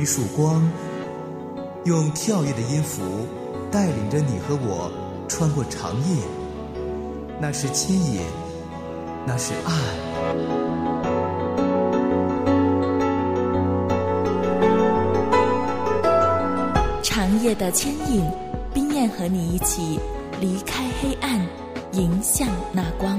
一束光，用跳跃的音符带领着你和我穿过长夜。那是牵引，那是爱。 长夜的牵引，冰燕和你一起离开黑暗，迎向那光。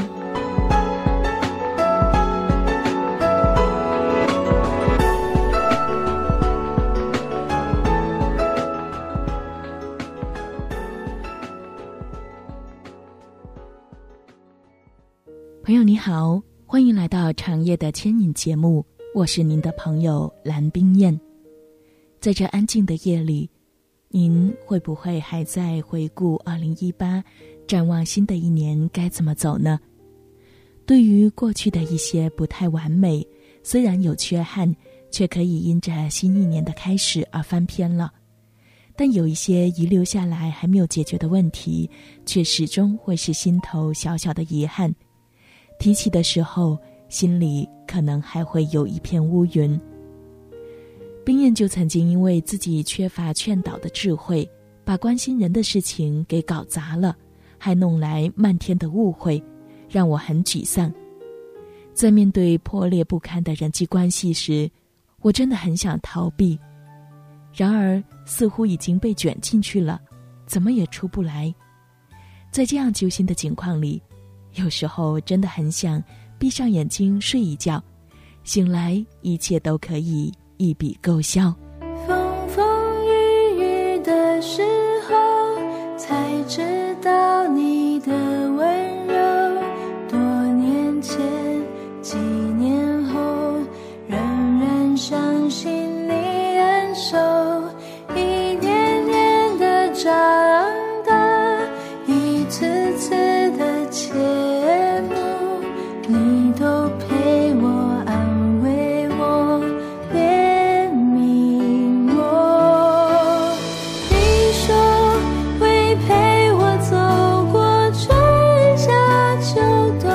朋友你好，欢迎来到长夜的牵引节目，我是您的朋友蓝冰燕。在这安静的夜里，您会不会还在回顾2018，展望新的一年该怎么走呢？对于过去的一些不太完美，虽然有缺憾，却可以因着新一年的开始而翻篇了。但有一些遗留下来还没有解决的问题，却始终会是心头小小的遗憾。提起的时候，心里可能还会有一片乌云。冰燕就曾经因为自己缺乏劝导的智慧，把关心人的事情给搞砸了，还弄来漫天的误会，让我很沮丧。在面对破裂不堪的人际关系时，我真的很想逃避，然而似乎已经被卷进去了，怎么也出不来。在这样揪心的境况里，有时候真的很想闭上眼睛睡一觉，醒来一切都可以一笔勾销。 风风雨雨的时候，才知道你的温柔。多年前，几年后，仍然相信你恩手。一年年的长大，一次次的切慕，你都陪我安慰我，怜悯我。你说会陪我走过春夏秋冬，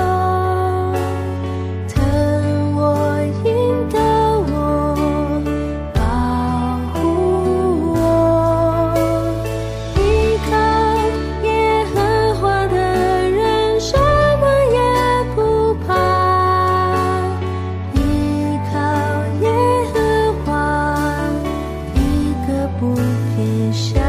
疼我引导我，保护我。依靠耶和华的人，什么也不怕。依靠耶和华，一个不撇下。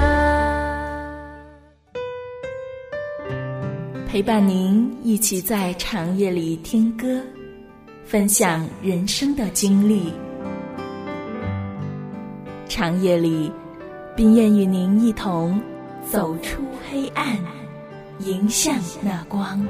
陪伴您一起在长夜里听歌，分享人生的经历。长夜里，冰燕与您一同走出黑暗，迎向那光。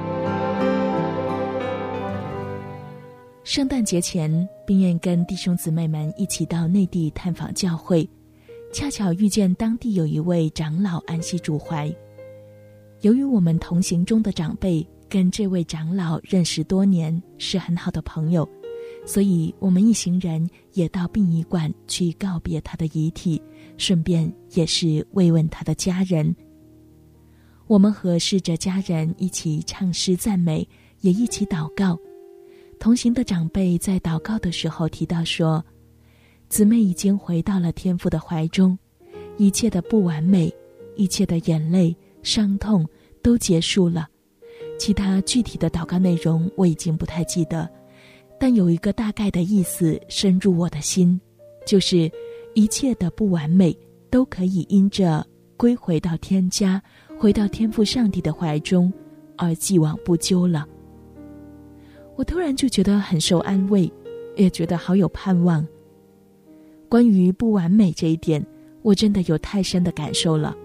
圣诞节前，冰燕跟弟兄姊妹们一起到内地探访教会，恰巧遇见当地有一位长老安息主怀。由于我们同行中的长辈跟这位长老认识多年，是很好的朋友，所以我们一行人也到殡仪馆去告别他的遗体，顺便也是慰问他的家人。我们和侍者家人一起唱诗赞美，也一起祷告。同行的长辈在祷告的时候提到说，姊妹已经回到了天父的怀中，一切的不完美，一切的眼泪伤痛都结束了。其他具体的祷告内容我已经不太记得，但有一个大概的意思深入我的心，就是一切的不完美都可以因着归回到天家，回到天父上帝的怀中而既往不咎了。我突然就觉得很受安慰，也觉得好有盼望。关于不完美这一点，我真的有太深的感受了。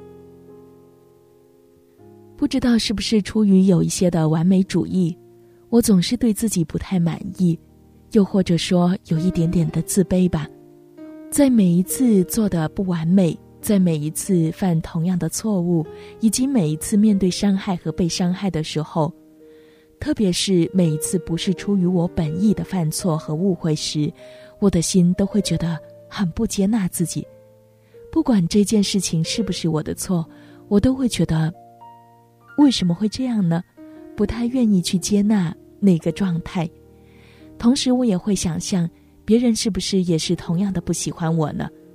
不知道是不是出于有一些的完美主义，我总是对自己不太满意，又或者说有一点点的自卑吧。在每一次做的不完美，在每一次犯同样的错误，以及每一次面对伤害和被伤害的时候，特别是每一次不是出于我本意的犯错和误会时，我的心都会觉得很不接纳自己。不管这件事情是不是我的错，我都会觉得为什么会这样呢？不太愿意去接纳那个状态。同时我也会想象别人是不是也是同样的不喜欢我呢？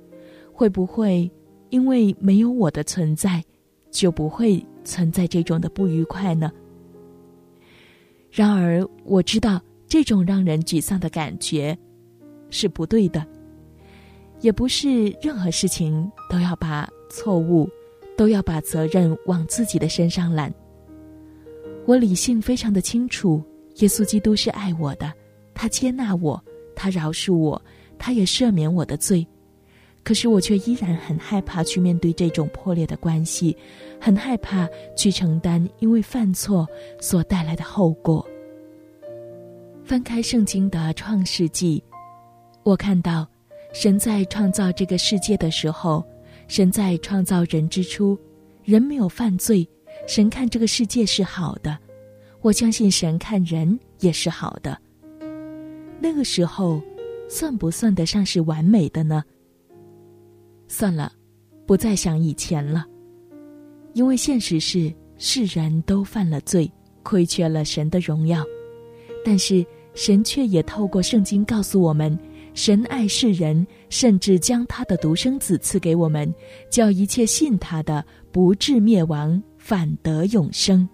会不会因为没有我的存在，就不会存在这种的不愉快呢？然而我知道这种让人沮丧的感觉是不对的，也不是任何事情都要把错误，都要把责任往自己的身上揽。我理性非常的清楚，耶稣基督是爱我的，他接纳我，他饶恕我，他也赦免我的罪。可是我却依然很害怕去面对这种破裂的关系，很害怕去承担因为犯错所带来的后果。翻开圣经的创世纪，我看到神在创造这个世界的时候，神在创造人之初，人没有犯罪，神看这个世界是好的，我相信神看人也是好的。那个时候算不算得上是完美的呢？算了，不再想以前了。因为现实是世人都犯了罪，亏缺了神的荣耀。但是神却也透过圣经告诉我们，神爱世人，甚至将他的独生子赐给我们，叫一切信他的不至灭亡，反得永生。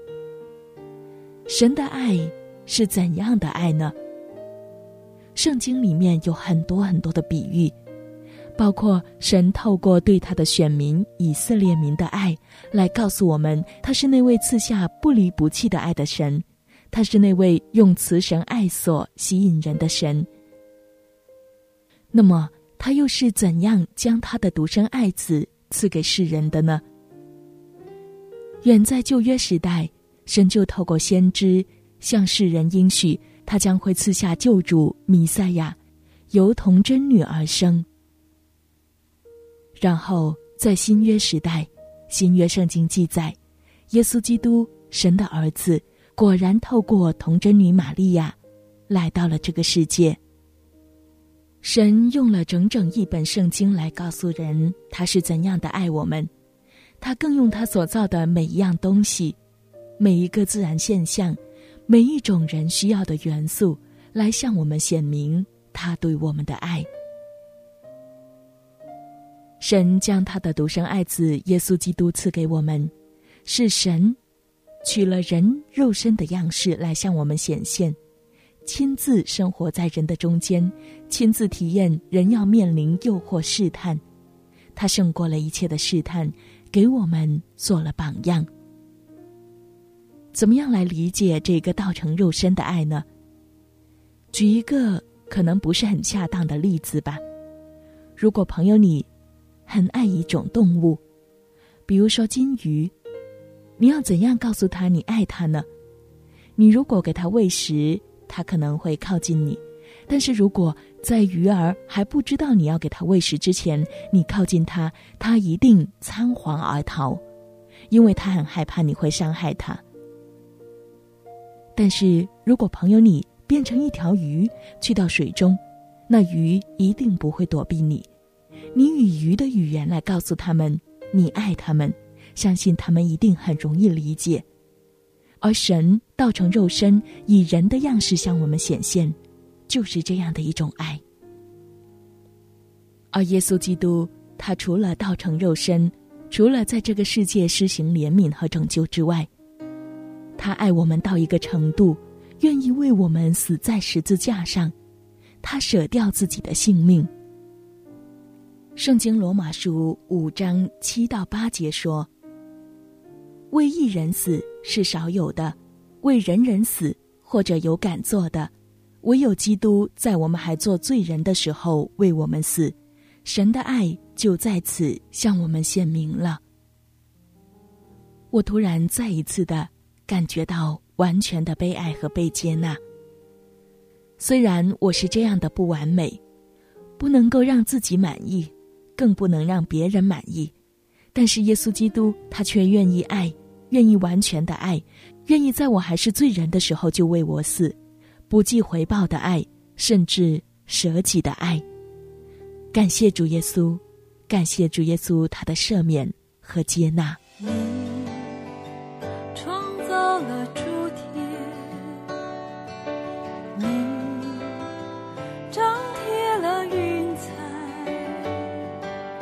神的爱是怎样的爱呢？圣经里面有很多很多的比喻，包括神透过对他的选民以色列民的爱，来告诉我们他是那位赐下不离不弃的爱的神，他是那位用慈神爱所吸引人的神。那么他又是怎样将他的独生爱子赐给世人的呢？远在旧约时代，神就透过先知向世人应许，他将会赐下救主弥赛亚，由童贞女而生。然后在新约时代，新约圣经记载，耶稣基督神的儿子果然透过童贞女玛利亚来到了这个世界。神用了整整一本圣经来告诉人他是怎样的爱我们，他更用他所造的每一样东西，每一个自然现象，每一种人需要的元素，来向我们显明他对我们的爱。神将他的独生爱子耶稣基督赐给我们，是神取了人肉身的样式来向我们显现，亲自生活在人的中间，亲自体验人要面临诱惑试探，他胜过了一切的试探，给我们做了榜样。怎么样来理解这个道成肉身的爱呢？举一个可能不是很恰当的例子吧。如果朋友你很爱一种动物，比如说金鱼，你要怎样告诉他你爱他呢？你如果给他喂食，他可能会靠近你，但是如果在鱼儿还不知道你要给他喂食之前，你靠近他，他一定仓皇而逃，因为他很害怕你会伤害他。但是如果朋友你变成一条鱼去到水中，那鱼一定不会躲避你，你以鱼的语言来告诉他们你爱他们，相信他们一定很容易理解。而神道成肉身，以人的样式向我们显现，就是这样的一种爱。而耶稣基督，他除了道成肉身，除了在这个世界施行怜悯和拯救之外，他爱我们到一个程度，愿意为我们死在十字架上，他舍掉自己的性命。圣经罗马书5章7到8节说，为一人死是少有的，为人人死或者有敢做的，唯有基督在我们还做罪人的时候为我们死，神的爱就在此向我们显明了。我突然再一次的感觉到完全的被爱和被接纳。虽然我是这样的不完美，不能够让自己满意，更不能让别人满意，但是耶稣基督他却愿意爱，愿意完全的爱，愿意在我还是罪人的时候就为我死，不计回报的爱，甚至舍己的爱。感谢主耶稣，感谢主耶稣他的赦免和接纳。 你创造了诸天，你张贴了云彩，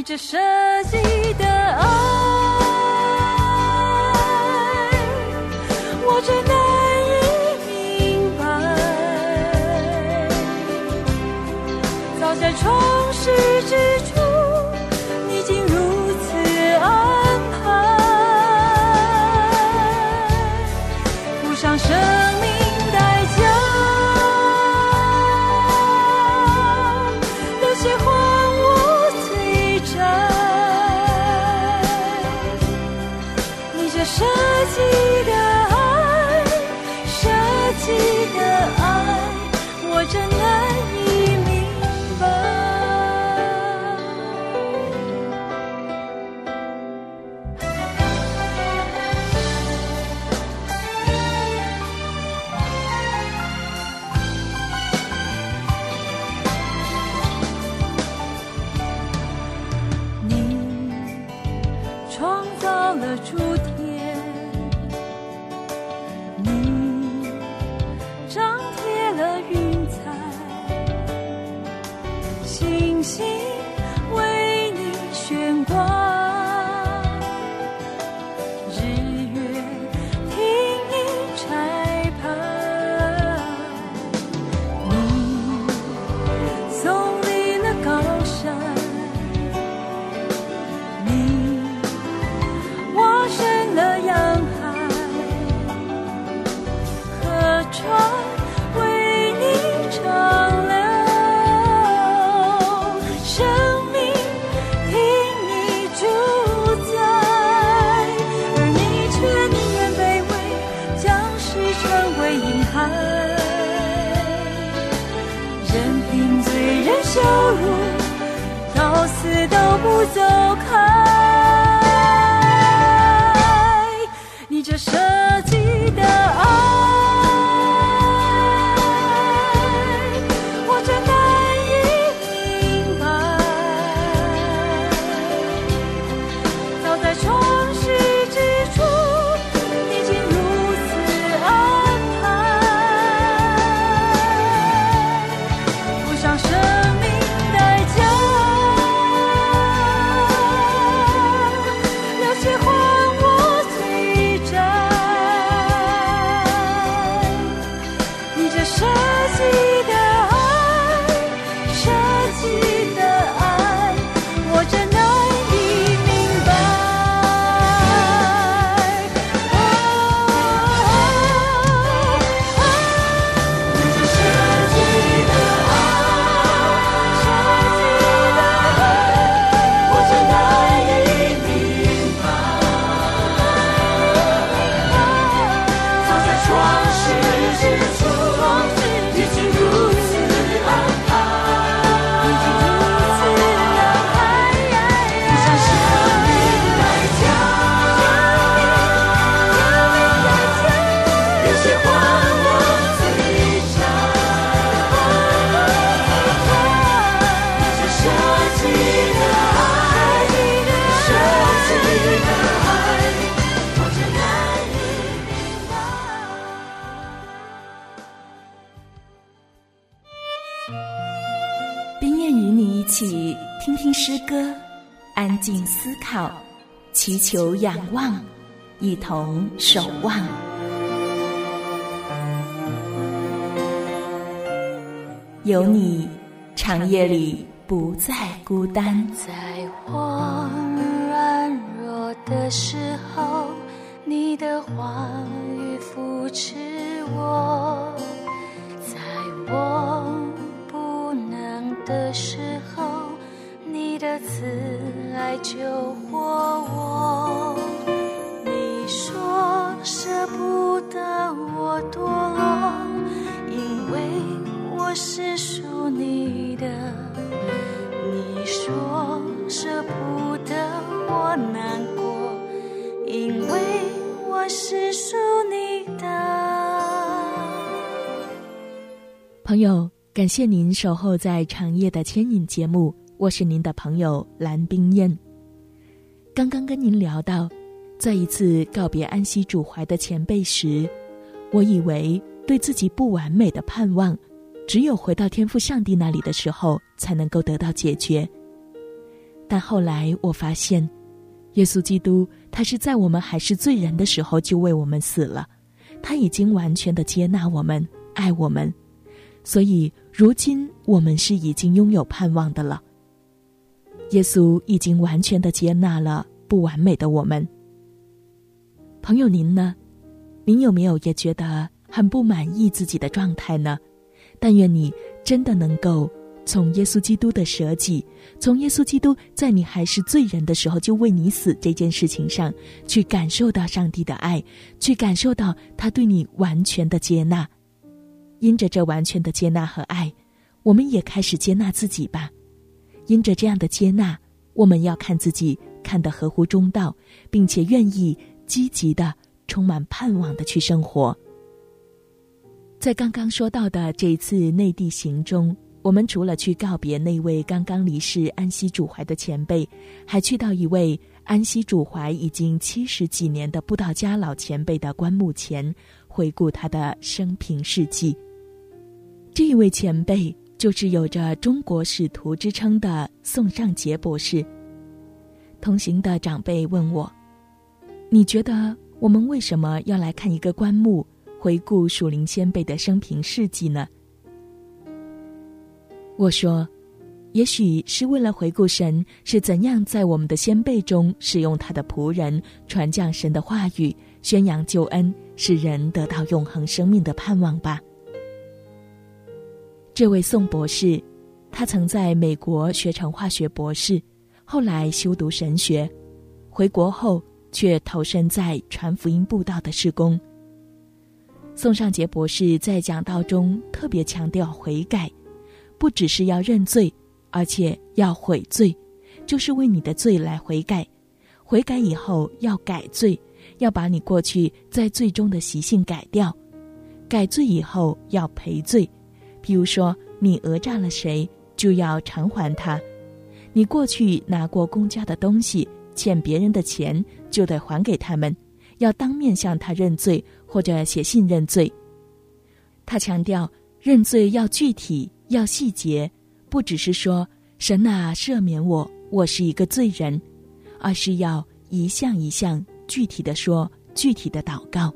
这设计的爱，我真难以明白。早在创世之初，你竟如此安排，付上生命代价，流血换我罪债。你这设计的爱，设计的爱，我真难以明白。你创造了诸天，你张贴了云彩，星星为你悬挂，日月听你差派。你耸立了高山，你挖深了洋海，河川为你长流，生命听你主宰，而你却宁愿卑微，将世成为婴孩，任凭罪人羞辱，到死都不走开。你这设计的爱，我真难以明白。早在创世之初，你竟如此安排，付上生命代价，流血换我罪债。你这设计的爱，设计的爱，我真难以明白。你这设计的爱，设计的爱，我真难以明白。早在创世之初，已经如此安排，已经如此安排，付上生命代价，流血换我罪债。你这设计的爱，设计的爱，我真难以明白。 冰燕与你一起听听诗歌，安静思考，祈求仰望，一同守望。有你，长夜里不再孤单。 在我软弱的时候，你的话语扶持我；在我不能的时候，你的慈爱救活我。你说舍不得我堕落，因为我是属你的。你说舍不得我难过，因为我是属你的。 朋友，感谢您守候在长夜的牵引节目，我是您的朋友蓝冰燕。刚刚跟您聊到，在一次告别安息主怀的前辈时，我以为对自己不完美的盼望，只有回到天父上帝那里的时候才能够得到解决。 但后来我发现，耶稣基督他是在我们还是罪人的时候就为我们死了，他已经完全的接纳我们，爱我们，所以如今我们是已经拥有盼望的了。耶稣已经完全的接纳了不完美的我们。朋友您呢？您有没有也觉得很不满意自己的状态呢？但愿你真的能够从耶稣基督的舍己，从耶稣基督在你还是罪人的时候就为你死这件事情上，去感受到上帝的爱，去感受到他对你完全的接纳。因着这完全的接纳和爱，我们也开始接纳自己吧。因着这样的接纳，我们要看自己看得合乎中道，并且愿意积极的充满盼望的去生活。在刚刚说到的这一次内地行中，我们除了去告别那位刚刚离世安息主怀的前辈，还去到一位安息主怀已经70几年的布道家老前辈的棺木前，回顾他的生平事迹。这一位前辈就是有着中国使徒之称的宋尚杰博士。同行的长辈问我，你觉得我们为什么要来看一个棺木，回顾属灵先辈的生平事迹呢？我说，也许是为了回顾神是怎样在我们的先辈中使用他的仆人，传讲神的话语，宣扬救恩，使人得到永恒生命的盼望吧。这位宋博士，他曾在美国学成化学博士，后来修读神学，回国后却投身在传福音布道的事工。宋尚杰博士在讲道中特别强调悔改，不只是要认罪，而且要悔罪，就是为你的罪来悔改。悔改以后要改罪，要把你过去在罪中的习性改掉。改罪以后要赔罪，譬如说你讹诈了谁，就要偿还他。你过去拿过公家的东西，欠别人的钱，就得还给他们，要当面向他认罪，或者写信认罪。他强调认罪要具体，要细节，不只是说神啊赦免我，我是一个罪人，而是要一项一项具体的说，具体的祷告。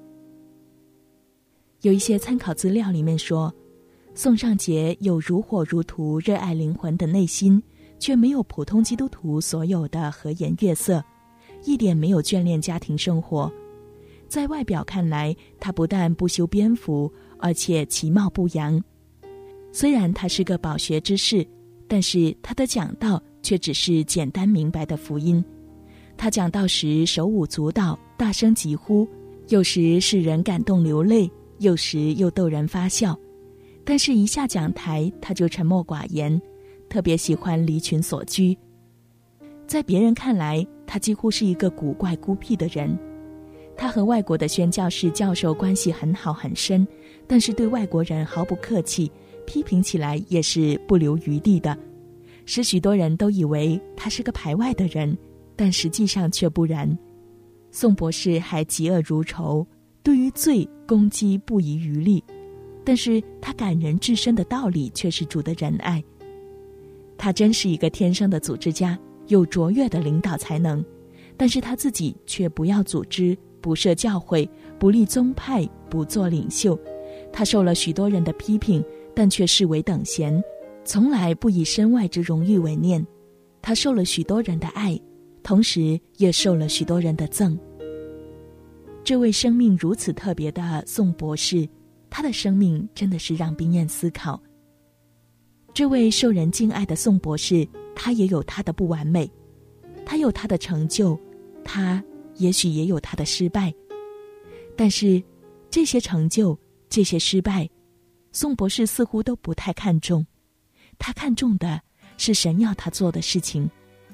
有一些参考资料里面说，宋尚杰有如火如荼热爱灵魂的内心，却没有普通基督徒所有的和颜悦色，一点没有眷恋家庭生活。在外表看来，他不但不修边幅，而且其貌不扬。虽然他是个饱学之士，但是他的讲道却只是简单明白的福音。他讲道时手舞足蹈，大声疾呼，有时使人感动流泪，有时又逗人发笑。但是一下讲台，他就沉默寡言，特别喜欢离群所居。在别人看来，他几乎是一个古怪孤僻的人。他和外国的宣教士教授关系很好很深，但是对外国人毫不客气，批评起来也是不留余地的，使许多人都以为他是个排外的人，但实际上却不然。宋博士还嫉恶如仇，对于罪攻击不遗余力，但是他感人至深的道理却是主的仁爱。他真是一个天生的组织家，有卓越的领导才能，但是他自己却不要组织，不设教会，不立宗派，不做领袖。他受了许多人的批评，但却视为等闲，从来不以身外之荣誉为念。他受了许多人的爱，同时也受了许多人的憎。这位生命如此特别的宋博士，他的生命真的是让冰燕思考。这位受人敬爱的宋博士，他也有他的不完美，他有他的成就，他也许也有他的失败。但是这些成就，这些失败，宋博士似乎都不太看重，他看重的是神要他做的事情。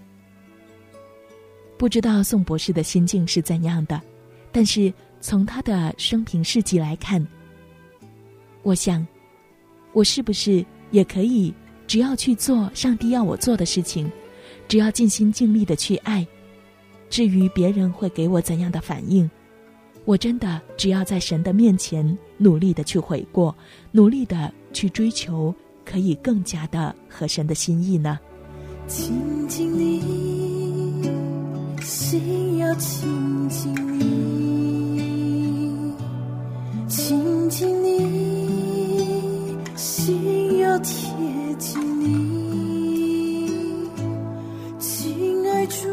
不知道宋博士的心境是怎样的，但是从他的生平事迹来看，我想我是不是也可以只要去做上帝要我做的事情，只要尽心尽力的去爱，至于别人会给我怎样的反应，我真的只要在神的面前努力的去悔过，努力的去追求可以更加的合神的心意呢？ 亲近你，心要亲近你，亲近你，心要贴近你，亲爱主，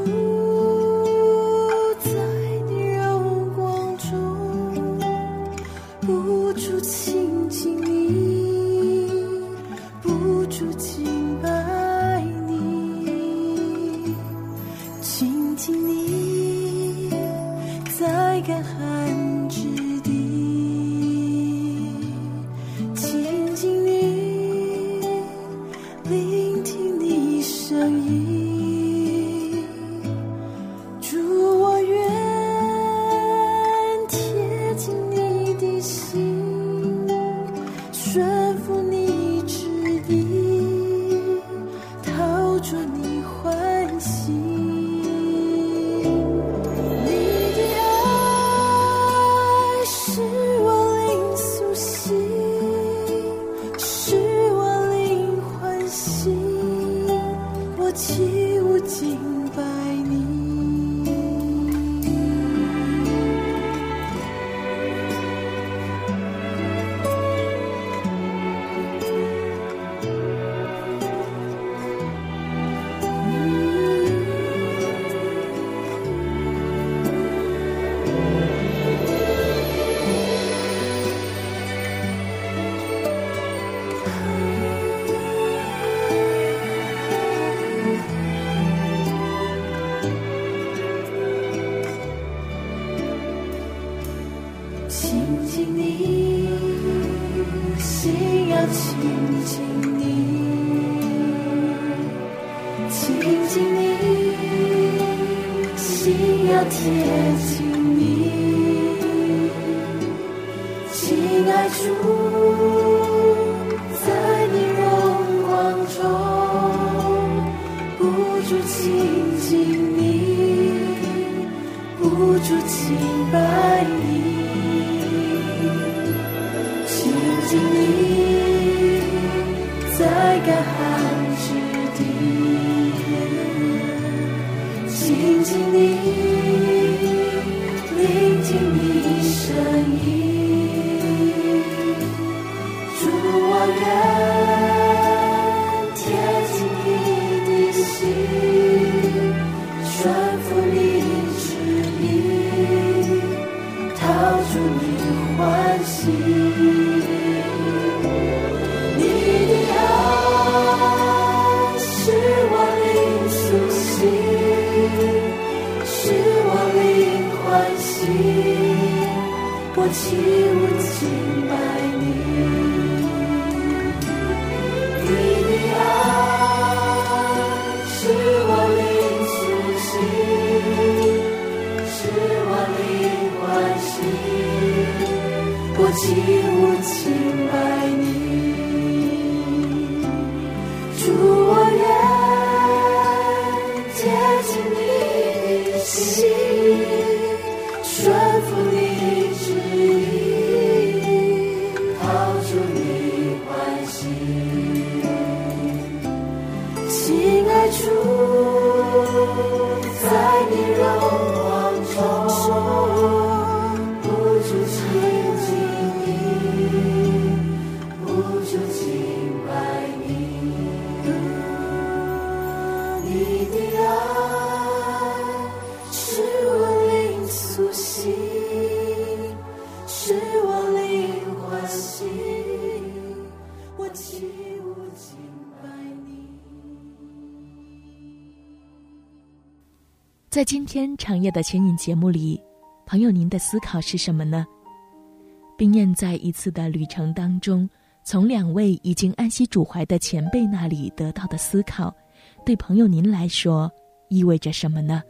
在你荣光中不住亲近你，不住敬拜你，亲近你，在干旱之地，亲近你，聆听你声音，主，我愿贴近你的心，顺服你旨意，讨着你欢喜。你的爱使我灵苏醒，使我灵欢喜，我起舞敬拜你。亲近你，心要亲近你，亲近你，心要贴近你，亲爱主，在你荣光中不住亲近你，不住敬拜你，亲近你，在干旱之地，亲近你，聆听你声音，主，我愿贴近你的心，顺服你旨意，讨主你欢喜。你的爱使我灵苏醒，使我灵欢喜，我起舞敬拜你。你的爱使我灵苏醒，使我灵欢喜，我起舞敬拜你。主，我愿贴近你的心，顺服你旨意，讨主你欢喜。亲爱主，在你荣光中不住亲近你，不住敬拜你。你的爱使我灵苏醒，使我灵欢喜，我起舞敬拜你。 在今天长夜的牵引节目里，朋友您的思考是什么呢？冰燕在一次的旅程当中，从2位已经安息主怀的前辈那里得到的思考，对朋友您来说意味着什么呢？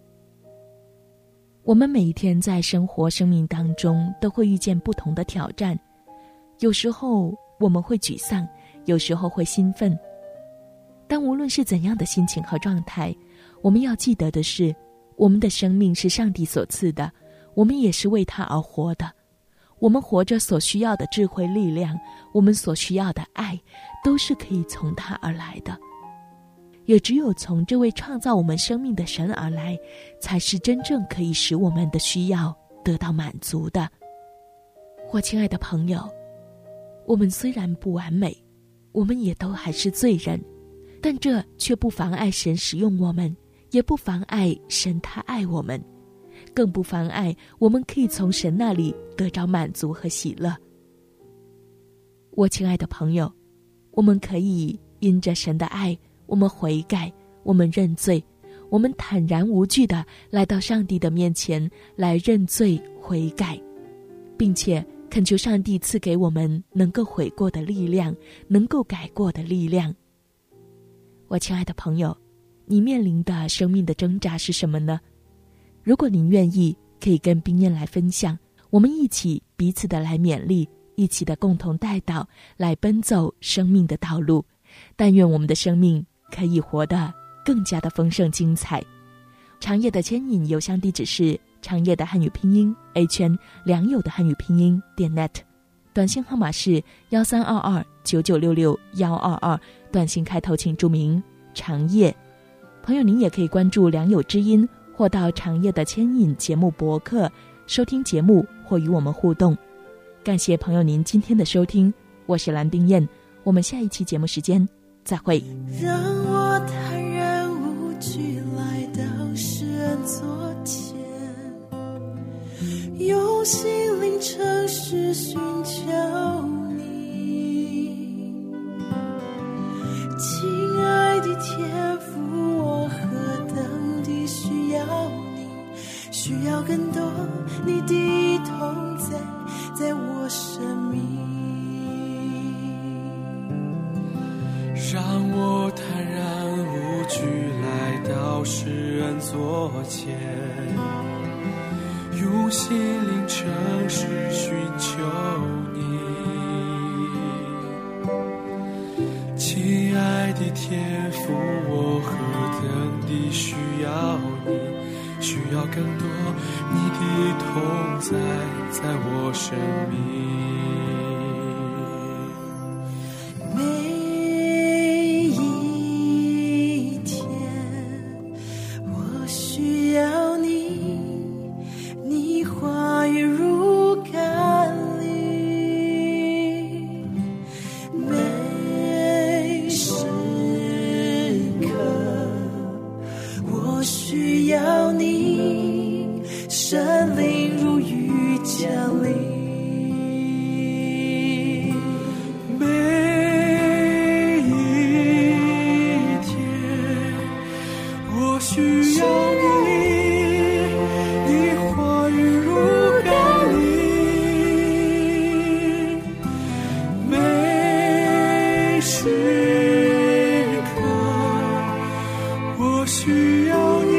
我们每一天在生活生命当中都会遇见不同的挑战，有时候我们会沮丧，有时候会兴奋，但无论是怎样的心情和状态，我们要记得的是，我们的生命是上帝所赐的，我们也是为他而活的。我们活着所需要的智慧力量，我们所需要的爱，都是可以从他而来的。 也只有从这位创造我们生命的神而来，才是真正可以使我们的需要得到满足的。我亲爱的朋友，我们虽然不完美，我们也都还是罪人，但这却不妨碍神使用我们，也不妨碍神他爱我们，更不妨碍我们可以从神那里得着满足和喜乐。我亲爱的朋友，我们可以因着神的爱，我们悔改，我们认罪，我们坦然无惧地来到上帝的面前，来认罪悔改，并且恳求上帝赐给我们能够悔过的力量，能够改过的力量。我亲爱的朋友，你面临的生命的挣扎是什么呢？如果您愿意，可以跟冰燕来分享，我们一起彼此的来勉励，一起的共同带导，来奔走生命的道路。但愿我们的生命可以活得更加的丰盛精彩。长夜的牵引邮箱地址是长夜的汉语拼音 A 圈良友的汉语拼音.net， 短信号码是132299662122，短信开头请注明长夜。朋友，您也可以关注良友之音，或到长夜的牵引节目博客收听节目或与我们互动。感谢朋友您今天的收听，我是蓝冰燕，我们下一期节目时间再会。 让我坦然无惧来到世人座前，用心灵诚实寻求你。亲爱的天父，我何等地需要你，需要更多你的同在在我生命。 让我坦然无惧来到世人座前，用心灵诚实寻求你。亲爱的天父，我何等地需要你，需要更多你的同在在我生命。 需要你，神灵如雨降临。 每一天，我需要你，你话语如甘霖。每时刻，我需要你。